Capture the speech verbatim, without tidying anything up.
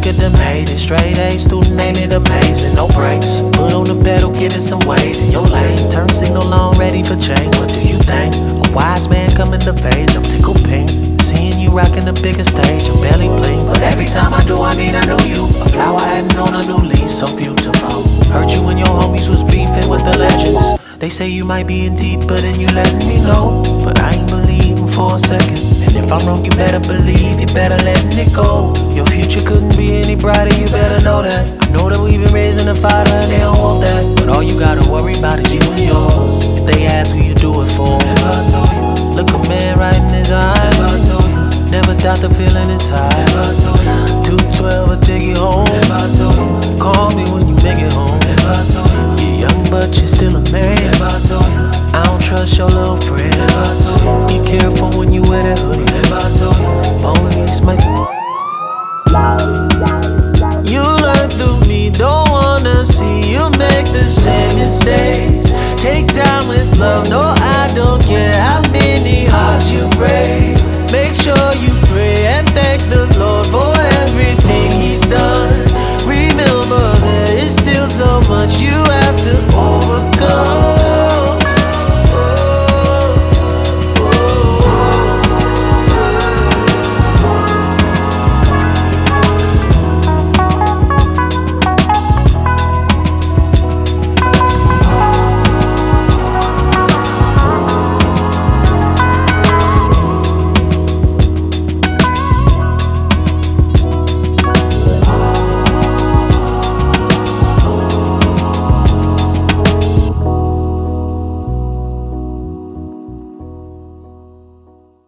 could have made it. Straight A student, ain't it amazing? No brakes, foot on the pedal, give it some weight in your lane. Turn signal on, ready for change. What do you think? A wise man coming to age, I'm tickled pink. Seeing you rocking the biggest stage, your belly blink. But every time I do, I meet a new you. A flower adding on a new leaf, so beautiful. Heard you and your homies was beefing with the legends. They say you might be in deep, but then you letting me know. But I ain't believing for a second. And if I'm wrong, you better believe, you better letting it go. Your future couldn't be any brighter, you better know that. I know that we've been raising a fighter and they don't want that. But all you gotta worry about is you and yours. If they ask who you do it for, never I told you. Look a man right in his eye, never I told you. Never doubt the feeling inside, never I told you. two twelve will take you home, never I told you. Call me when you make it home, never I told you. You're young but you're still a man, never I told you. I don't trust your little friends. Never I told you. Be careful when you wear that hoodie, never I told you. Police might. You learn through me, don't wanna see you make the same mistakes. Take time with love, no I